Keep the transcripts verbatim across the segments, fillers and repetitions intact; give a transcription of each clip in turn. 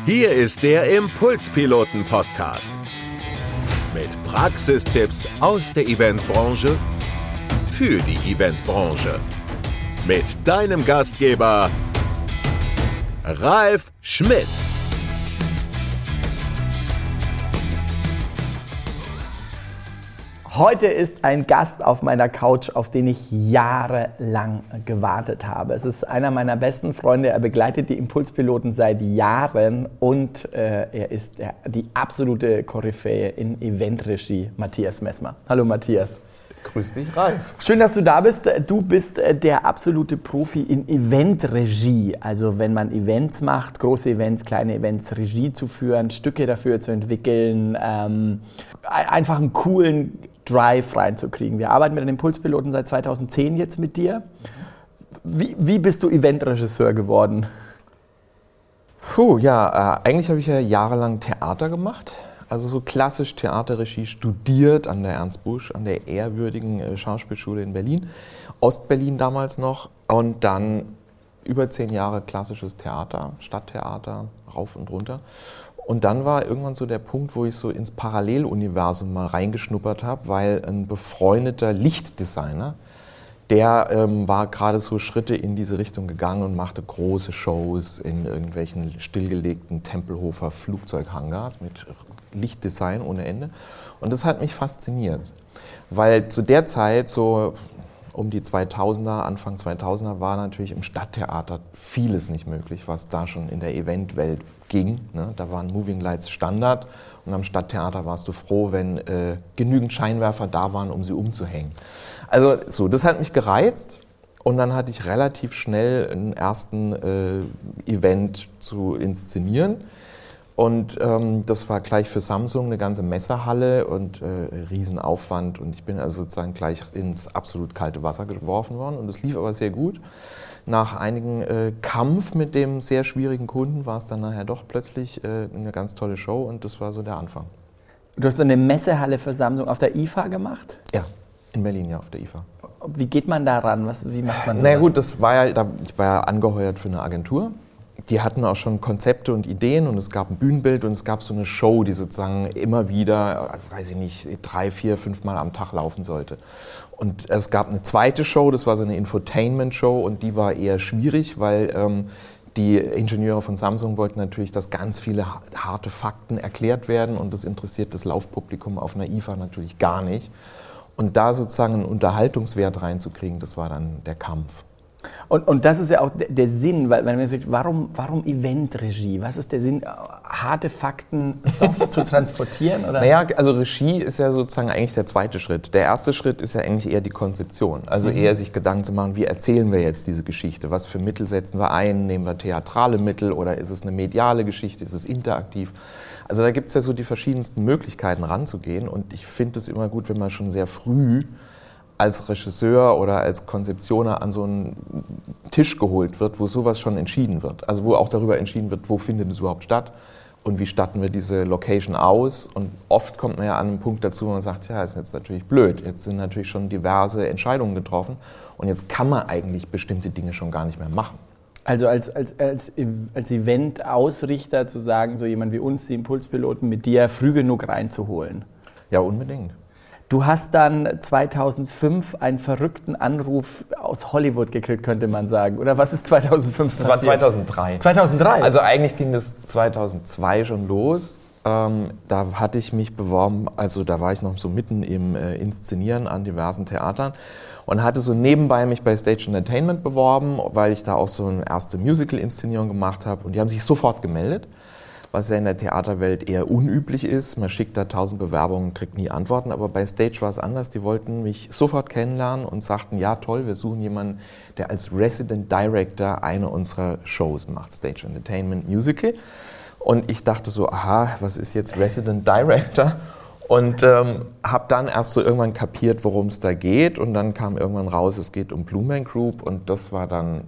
Hier ist der Impulspiloten-Podcast mit Praxistipps aus der Eventbranche für die Eventbranche. Mit deinem Gastgeber Ralf Schmidt. Heute ist ein Gast auf meiner Couch, auf den ich jahrelang gewartet habe. Es ist einer meiner besten Freunde. Er begleitet die Impulspiloten seit Jahren und äh, er ist der, die absolute Koryphäe in Eventregie, Matthias Messmer. Hallo Matthias. Grüß dich, Ralf. Schön, dass du da bist. Du bist der absolute Profi in Eventregie. Also wenn man Events macht, große Events, kleine Events, Regie zu führen, Stücke dafür zu entwickeln, ähm, einfach einen coolen Drive reinzukriegen. Wir arbeiten mit den Impulspiloten seit zweitausendzehn jetzt mit dir. Wie, wie bist du Eventregisseur geworden? Puh, ja, äh, eigentlich habe ich ja jahrelang Theater gemacht. Also so klassisch Theaterregie studiert an der Ernst Busch, an der ehrwürdigen äh, Schauspielschule in Berlin, Ostberlin damals noch. Und dann über zehn Jahre klassisches Theater, Stadttheater, rauf und runter. Und dann war irgendwann so der Punkt, wo ich so ins Paralleluniversum mal reingeschnuppert habe, weil ein befreundeter Lichtdesigner, der ähm, war gerade so Schritte in diese Richtung gegangen und machte große Shows in irgendwelchen stillgelegten Tempelhofer Flugzeughangars mit Lichtdesign ohne Ende. Und das hat mich fasziniert, weil zu der Zeit, so um die zweitausender, Anfang zweitausender, war natürlich im Stadttheater vieles nicht möglich, was da schon in der Eventwelt ging. Ne? Da waren Moving Lights Standard und am Stadttheater warst du froh, wenn äh, genügend Scheinwerfer da waren, um sie umzuhängen. Also so, das hat mich gereizt und dann hatte ich relativ schnell einen ersten äh, Event zu inszenieren. Und ähm, das war gleich für Samsung eine ganze Messehalle und äh, Riesenaufwand. Und ich bin also sozusagen gleich ins absolut kalte Wasser geworfen worden. Und es lief aber sehr gut. Nach einigem äh, Kampf mit dem sehr schwierigen Kunden war es dann nachher doch plötzlich äh, eine ganz tolle Show. Und das war so der Anfang. Du hast eine Messehalle für Samsung auf der I F A gemacht? Ja, in Berlin, ja, auf der I F A. Wie geht man da ran? Was, wie macht man sowas? Na naja, gut, das war ja, da, ich war ja angeheuert für eine Agentur. Die hatten auch schon Konzepte und Ideen und es gab ein Bühnenbild und es gab so eine Show, die sozusagen immer wieder, weiß ich nicht, drei, vier, fünf Mal am Tag laufen sollte. Und es gab eine zweite Show, das war so eine Infotainment-Show und die war eher schwierig, weil ähm, die Ingenieure von Samsung wollten natürlich, dass ganz viele harte Fakten erklärt werden und das interessiert das Laufpublikum auf einer I F A natürlich gar nicht. Und da sozusagen einen Unterhaltungswert reinzukriegen, das war dann der Kampf. Und, und das ist ja auch der Sinn, weil wenn man sagt, warum, warum Eventregie? Was ist der Sinn, harte Fakten soft zu transportieren? Oder? Naja, also Regie ist ja sozusagen eigentlich der zweite Schritt. Der erste Schritt ist ja eigentlich eher die Konzeption. Also mhm. eher sich Gedanken zu machen, wie erzählen wir jetzt diese Geschichte? Was für Mittel setzen wir ein? Nehmen wir theatrale Mittel oder ist es eine mediale Geschichte? Ist es interaktiv? Also da gibt es ja so die verschiedensten Möglichkeiten ranzugehen und ich finde es immer gut, wenn man schon sehr früh als Regisseur oder als Konzeptioner an so einen Tisch geholt wird, wo sowas schon entschieden wird. Also wo auch darüber entschieden wird, wo findet es überhaupt statt und wie statten wir diese Location aus. Und oft kommt man ja an einen Punkt dazu, wo man sagt, ja, ist jetzt natürlich blöd. Jetzt sind natürlich schon diverse Entscheidungen getroffen und jetzt kann man eigentlich bestimmte Dinge schon gar nicht mehr machen. Also als, als, als, als Event-Ausrichter zu sagen, so jemand wie uns, die Impulspiloten, mit dir früh genug reinzuholen. Ja, unbedingt. Du hast dann zweitausendfünf einen verrückten Anruf aus Hollywood gekriegt, könnte man sagen. Oder was ist zweitausendfünf passiert? Das war zweitausenddrei. zweitausenddrei? Also eigentlich ging das zweitausendzwei schon los. Ähm, da hatte ich mich beworben, also da war ich noch so mitten im äh, Inszenieren an diversen Theatern und hatte so nebenbei mich bei Stage Entertainment beworben, weil ich da auch so eine erste Musical-Inszenierung gemacht habe und die haben sich sofort gemeldet. Was ja in der Theaterwelt eher unüblich ist. Man schickt da tausend Bewerbungen, kriegt nie Antworten. Aber bei Stage war es anders. Die wollten mich sofort kennenlernen und sagten, ja toll, wir suchen jemanden, der als Resident Director eine unserer Shows macht. Stage Entertainment Musical. Und ich dachte so, aha, was ist jetzt Resident Director? Und ähm, habe dann erst so irgendwann kapiert, worum es da geht. Und dann kam irgendwann raus, es geht um Blue Man Group. Und das war dann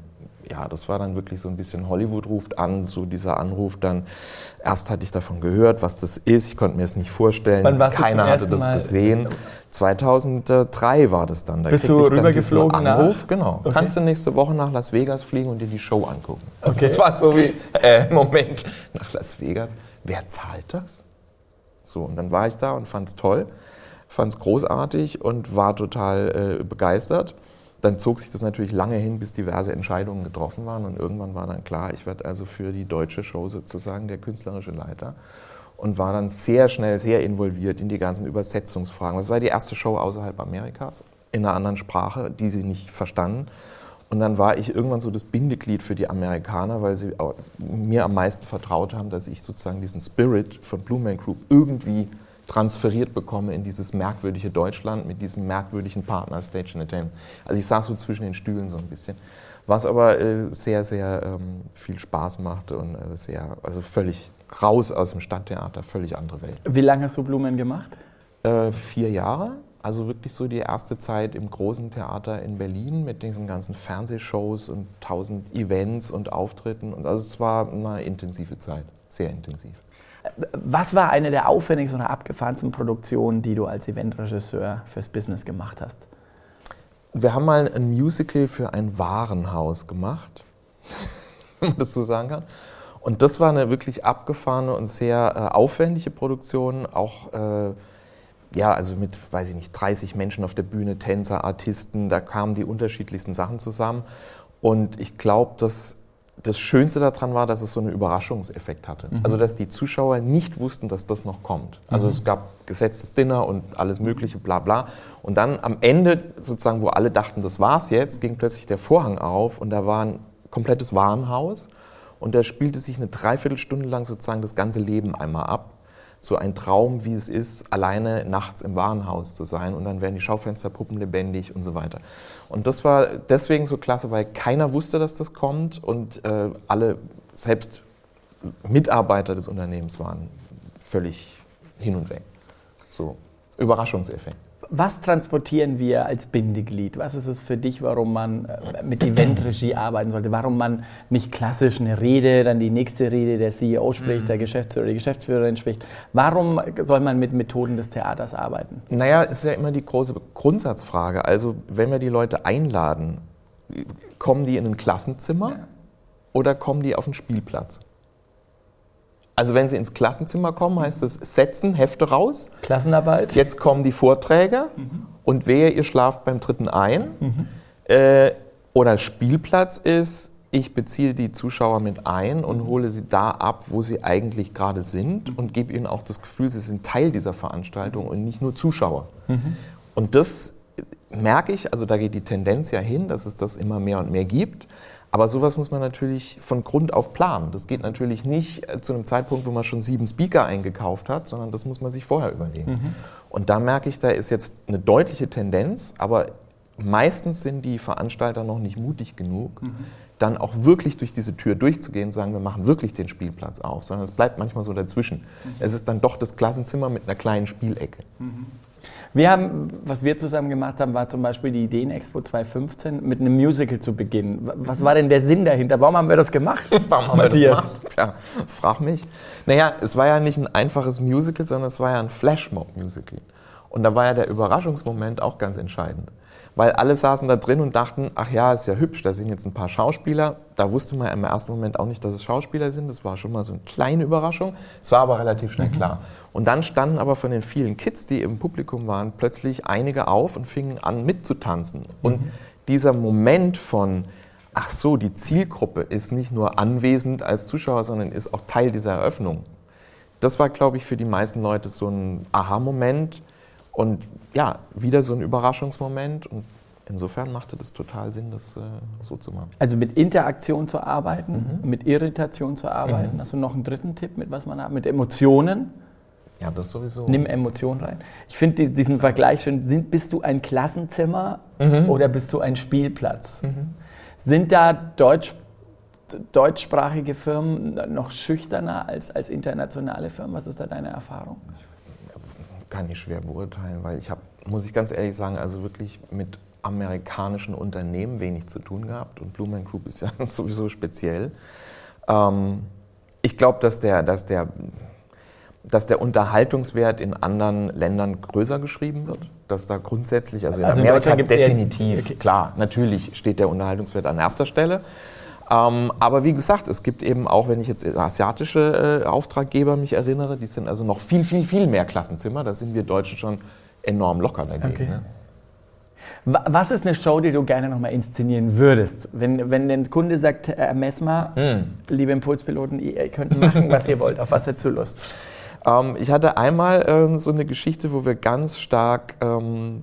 ja, das war dann wirklich so ein bisschen Hollywood ruft an, so dieser Anruf dann. Erst hatte ich davon gehört, was das ist, ich konnte mir es nicht vorstellen. Wann warst Keiner du zum hatte das ersten Mal? gesehen. zweitausenddrei war das dann. Da Bist kriegte du ich dann rübergeflogen diesen Anruf. nach? Genau. Okay. Kannst du nächste Woche nach Las Vegas fliegen und dir die Show angucken? Okay. Das war so wie, äh, Moment, nach Las Vegas, wer zahlt das? So, und dann war ich da und fand es toll, fand es großartig und war total äh, begeistert. Dann zog sich das natürlich lange hin, bis diverse Entscheidungen getroffen waren und irgendwann war dann klar, ich werde also für die deutsche Show sozusagen der künstlerische Leiter und war dann sehr schnell, sehr involviert in die ganzen Übersetzungsfragen. Das war die erste Show außerhalb Amerikas, in einer anderen Sprache, die sie nicht verstanden. Und dann war ich irgendwann so das Bindeglied für die Amerikaner, weil sie mir am meisten vertraut haben, dass ich sozusagen diesen Spirit von Blue Man Group irgendwie transferiert bekomme in dieses merkwürdige Deutschland mit diesem merkwürdigen Partner Stage Entertainment. Also ich saß so zwischen den Stühlen so ein bisschen, was aber äh, sehr, sehr ähm, viel Spaß machte und äh, sehr, also völlig raus aus dem Stadttheater, völlig andere Welt. Wie lange hast du Blumen gemacht? Äh, vier Jahre. Also wirklich so die erste Zeit im großen Theater in Berlin mit diesen ganzen Fernsehshows und tausend Events und Auftritten. Und also es war eine intensive Zeit, sehr intensiv. Was war eine der aufwendigsten oder abgefahrensten Produktionen, die du als Eventregisseur fürs Business gemacht hast? Wir haben mal ein Musical für ein Warenhaus gemacht, wenn man das so sagen kann. Und das war eine wirklich abgefahrene und sehr äh, aufwendige Produktion, auch äh, ja, also mit, weiß ich nicht, dreißig Menschen auf der Bühne, Tänzer, Artisten, da kamen die unterschiedlichsten Sachen zusammen. Und ich glaube, dass das Schönste daran war, dass es so einen Überraschungseffekt hatte. Mhm. Also, dass die Zuschauer nicht wussten, dass das noch kommt. Also, mhm. es gab gesetztes Dinner und alles Mögliche, bla bla. Und dann am Ende, sozusagen, wo alle dachten, das war's jetzt, ging plötzlich der Vorhang auf und da war ein komplettes Warenhaus. Und da spielte sich eine Dreiviertelstunde lang sozusagen das ganze Leben einmal ab. So ein Traum, wie es ist, alleine nachts im Warenhaus zu sein und dann werden die Schaufensterpuppen lebendig und so weiter. Und das war deswegen so klasse, weil keiner wusste, dass das kommt und äh, alle, selbst Mitarbeiter des Unternehmens waren völlig hin und weg. So, Überraschungseffekt. Was transportieren wir als Bindeglied? Was ist es für dich, warum man mit Eventregie arbeiten sollte? Warum man nicht klassisch eine Rede, dann die nächste Rede, der C E O spricht, mhm. der Geschäftsführer, die Geschäftsführerin spricht. Warum soll man mit Methoden des Theaters arbeiten? Naja, ist ja immer die große Grundsatzfrage. Also wenn wir die Leute einladen, kommen die in ein Klassenzimmer ja. oder kommen die auf den Spielplatz? Also wenn Sie ins Klassenzimmer kommen, heißt es setzen, Hefte raus. Klassenarbeit. Jetzt kommen die Vorträge mhm. und wehe, ihr schlaft beim dritten ein. Mhm. Äh, oder Spielplatz ist, ich beziehe die Zuschauer mit ein und hole sie da ab, wo sie eigentlich gerade sind mhm. und gebe ihnen auch das Gefühl, sie sind Teil dieser Veranstaltung und nicht nur Zuschauer. Mhm. Und das merke ich, also da geht die Tendenz ja hin, dass es das immer mehr und mehr gibt. Aber sowas muss man natürlich von Grund auf planen. Das geht natürlich nicht zu einem Zeitpunkt, wo man schon sieben Speaker eingekauft hat, sondern das muss man sich vorher überlegen. Mhm. Und da merke ich, da ist jetzt eine deutliche Tendenz, aber meistens sind die Veranstalter noch nicht mutig genug, mhm. dann auch wirklich durch diese Tür durchzugehen und sagen, wir machen wirklich den Spielplatz auf, sondern es bleibt manchmal so dazwischen. Mhm. Es ist dann doch das Klassenzimmer mit einer kleinen Spielecke. Mhm. Wir haben, was wir zusammen gemacht haben, war zum Beispiel die Ideen-Expo zwanzig fünfzehn mit einem Musical zu beginnen. Was war denn der Sinn dahinter? Warum haben wir das gemacht? Warum haben Matthias? wir das gemacht? Tja, frag mich. Naja, es war ja nicht ein einfaches Musical, sondern es war ja ein Flashmob-Musical. Und da war ja der Überraschungsmoment auch ganz entscheidend. Weil alle saßen da drin und dachten, ach ja, ist ja hübsch, da sind jetzt ein paar Schauspieler. Da wusste man im ersten Moment auch nicht, dass es Schauspieler sind. Das war schon mal so eine kleine Überraschung. Es war aber relativ schnell klar. Und dann standen aber von den vielen Kids, die im Publikum waren, plötzlich einige auf und fingen an mitzutanzen. Und mhm. dieser Moment von, ach so, die Zielgruppe ist nicht nur anwesend als Zuschauer, sondern ist auch Teil dieser Eröffnung. Das war, glaube ich, für die meisten Leute so ein Aha-Moment. Und ja, wieder so ein Überraschungsmoment und insofern machte das total Sinn, das äh, so zu machen. Also mit Interaktion zu arbeiten, mhm. mit Irritation zu arbeiten. Mhm. Hast du noch einen dritten Tipp, mit was man hat? Mit Emotionen? Ja, das sowieso. Nimm Emotionen rein. Ich finde diesen Vergleich schön. Sind, bist du ein Klassenzimmer mhm. oder bist du ein Spielplatz? Mhm. Sind da Deutsch, deutschsprachige Firmen noch schüchterner als, als internationale Firmen? Was ist da deine Erfahrung? Kann ich schwer beurteilen, weil ich habe, muss ich ganz ehrlich sagen, also wirklich mit amerikanischen Unternehmen wenig zu tun gehabt und Blue Man Group ist ja sowieso speziell. Ähm, ich glaube, dass der, dass, der, dass der Unterhaltungswert in anderen Ländern größer geschrieben wird. Dass da grundsätzlich, also in also Amerika in definitiv, okay. klar, natürlich steht der Unterhaltungswert an erster Stelle. Ähm, aber wie gesagt, es gibt eben auch, wenn ich jetzt asiatische äh, Auftraggeber mich erinnere, die sind also noch viel, viel, viel mehr Klassenzimmer. Da sind wir Deutschen schon enorm locker dagegen. Okay. Ne? Was ist eine Show, die du gerne nochmal inszenieren würdest? Wenn, wenn ein Kunde sagt, Herr Messmer, hm. liebe Impulspiloten, ihr könnt machen, was ihr wollt, auf was hättest du Lust? Ähm, ich hatte einmal ähm, so eine Geschichte, wo wir ganz stark, ähm,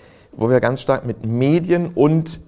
wo wir ganz stark mit Medien und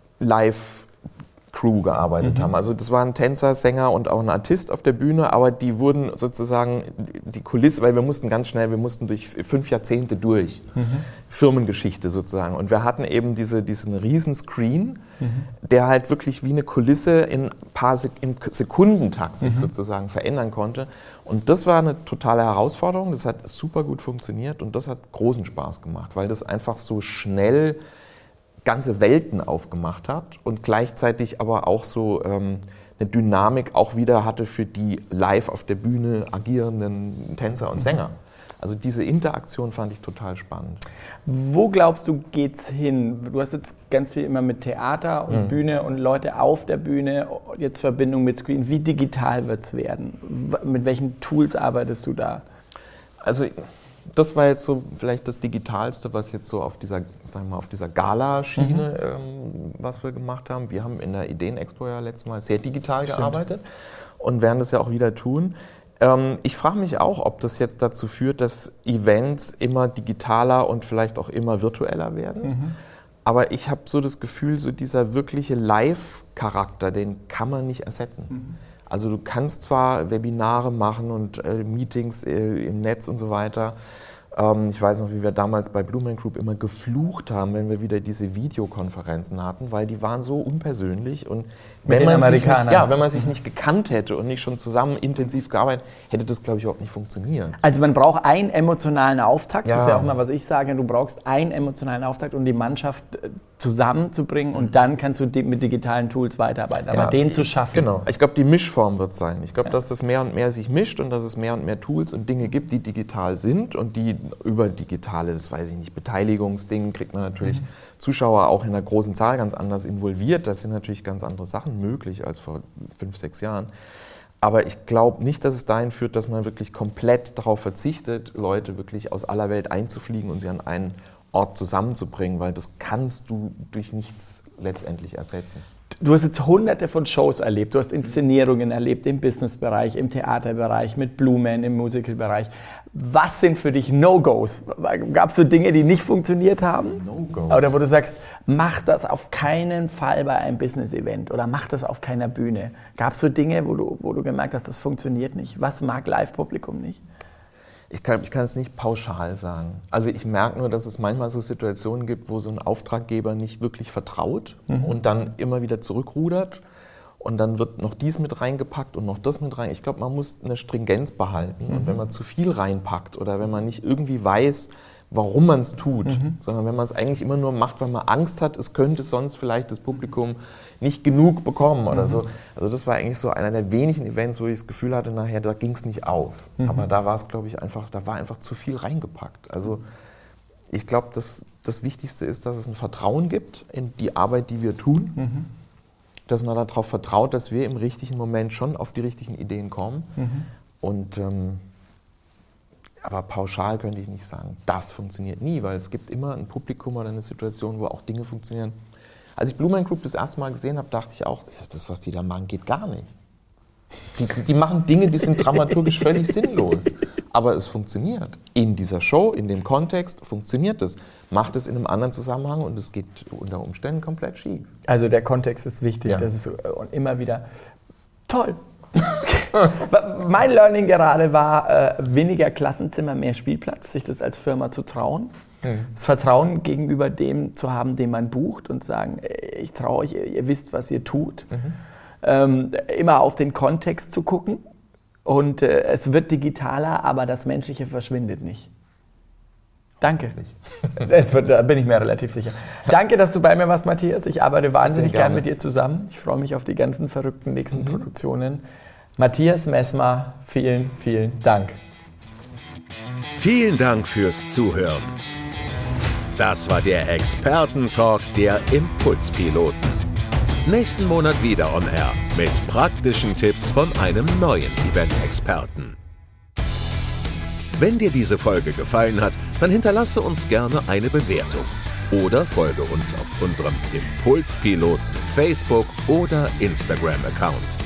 Live Crew gearbeitet mhm. haben. Also das waren Tänzer, Sänger und auch ein Artist auf der Bühne, aber die wurden sozusagen die Kulisse, weil wir mussten ganz schnell, wir mussten durch fünf Jahrzehnte durch, mhm. Firmengeschichte sozusagen. Und wir hatten eben diese, diesen riesen Screen, mhm. der halt wirklich wie eine Kulisse in paar Sek- im Sekundentakt sich mhm. sozusagen verändern konnte. Und das war eine totale Herausforderung, das hat super gut funktioniert und das hat großen Spaß gemacht, weil das einfach so schnell ganze Welten aufgemacht hat und gleichzeitig aber auch so ähm, eine Dynamik auch wieder hatte für die live auf der Bühne agierenden Tänzer und Sänger. Also diese Interaktion fand ich total spannend. Wo glaubst du, geht's hin? Du hast jetzt ganz viel immer mit Theater und mhm. Bühne und Leute auf der Bühne, jetzt Verbindung mit Screen. Wie digital wird's werden? Mit welchen Tools arbeitest du da? Also das war jetzt so vielleicht das Digitalste, was jetzt so auf dieser, sagen wir mal, auf dieser Gala-Schiene, mhm. ähm, was wir gemacht haben. Wir haben in der Ideen-Expo ja letztes Mal sehr digital Stimmt. gearbeitet und werden das ja auch wieder tun. Ähm, ich frage mich auch, ob das jetzt dazu führt, dass Events immer digitaler und vielleicht auch immer virtueller werden. Mhm. Aber ich habe so das Gefühl, so dieser wirkliche Live-Charakter, den kann man nicht ersetzen. Mhm. Also du kannst zwar Webinare machen und äh, Meetings äh, im Netz und so weiter. Ähm, ich weiß noch, wie wir damals bei Blue Man Group immer geflucht haben, wenn wir wieder diese Videokonferenzen hatten, weil die waren so unpersönlich. Und wenn man, sich nicht, ja, wenn man sich nicht gekannt hätte und nicht schon zusammen intensiv gearbeitet, hätte das, glaube ich, überhaupt nicht funktioniert. Also man braucht einen emotionalen Auftakt, ja. das ist ja auch mal, was ich sage, du brauchst einen emotionalen Auftakt, um die Mannschaft zusammenzubringen und dann kannst du mit digitalen Tools weiterarbeiten, aber ja, den zu schaffen. Genau, ich glaube, die Mischform wird sein. Ich glaube, ja. dass das mehr und mehr sich mischt und dass es mehr und mehr Tools und Dinge gibt, die digital sind und die über digitale, das weiß ich nicht, Beteiligungsdingen kriegt man natürlich mhm. Zuschauer auch in einer großen Zahl ganz anders involviert. Da sind natürlich ganz andere Sachen möglich als vor fünf, sechs Jahren. Aber ich glaube nicht, dass es dahin führt, dass man wirklich komplett darauf verzichtet, Leute wirklich aus aller Welt einzufliegen und sie an einen Ort zusammenzubringen, weil das kannst du durch nichts letztendlich ersetzen. Du hast jetzt hunderte von Shows erlebt, du hast Inszenierungen erlebt im Businessbereich, im Theaterbereich, mit Blue Man im Musicalbereich. Was sind für dich No-Gos? Gab es so Dinge, die nicht funktioniert haben? No-Gos. Oder wo du sagst, mach das auf keinen Fall bei einem Business-Event oder mach das auf keiner Bühne. Gab es so Dinge, wo du, wo du gemerkt hast, das funktioniert nicht? Was mag Live-Publikum nicht? Ich kann, ich kann es nicht pauschal sagen. Also ich merke nur, dass es manchmal so Situationen gibt, wo so ein Auftraggeber nicht wirklich vertraut mhm. und dann immer wieder zurückrudert und dann wird noch dies mit reingepackt und noch das mit rein. Ich glaube, man muss eine Stringenz behalten mhm. und wenn man zu viel reinpackt oder wenn man nicht irgendwie weiß, warum man es tut, mhm. sondern wenn man es eigentlich immer nur macht, weil man Angst hat, es könnte sonst vielleicht das Publikum nicht genug bekommen oder mhm. so. Also das war eigentlich so einer der wenigen Events, wo ich das Gefühl hatte, nachher, da ging es nicht auf. Mhm. Aber da war es, glaube ich, einfach, da war einfach zu viel reingepackt. Also ich glaube, das, das Wichtigste ist, dass es ein Vertrauen gibt in die Arbeit, die wir tun, mhm. dass man darauf vertraut, dass wir im richtigen Moment schon auf die richtigen Ideen kommen. Mhm. Und ähm, aber pauschal könnte ich nicht sagen, das funktioniert nie, weil es gibt immer ein Publikum oder eine Situation, wo auch Dinge funktionieren. Als ich Blue Man Group das erste Mal gesehen habe, dachte ich auch, das, was die da machen, geht gar nicht. Die, die, die machen Dinge, die sind dramaturgisch völlig sinnlos. Aber es funktioniert. In dieser Show, in dem Kontext funktioniert es. Macht es in einem anderen Zusammenhang und es geht unter Umständen komplett schief. Also der Kontext ist wichtig. Ja. Das ist und immer wieder toll. Mein Learning gerade war, äh, weniger Klassenzimmer, mehr Spielplatz, sich das als Firma zu trauen. Mhm. Das Vertrauen gegenüber dem zu haben, den man bucht und sagen, ich traue euch, ihr, ihr wisst, was ihr tut. Mhm. Ähm, immer auf den Kontext zu gucken und äh, es wird digitaler, aber das Menschliche verschwindet nicht. Danke. Das wird, da bin ich mir relativ sicher. Danke, dass du bei mir warst, Matthias. Ich arbeite wahnsinnig gern mit dir zusammen. Ich freue mich auf die ganzen verrückten nächsten mhm. Produktionen. Matthias Messmer, vielen, vielen Dank. Vielen Dank fürs Zuhören. Das war der Experten-Talk der Impulspiloten. Nächsten Monat wieder on air mit praktischen Tipps von einem neuen Event-Experten. Wenn dir diese Folge gefallen hat, dann hinterlasse uns gerne eine Bewertung oder folge uns auf unserem Impulspiloten Facebook- oder Instagram-Account.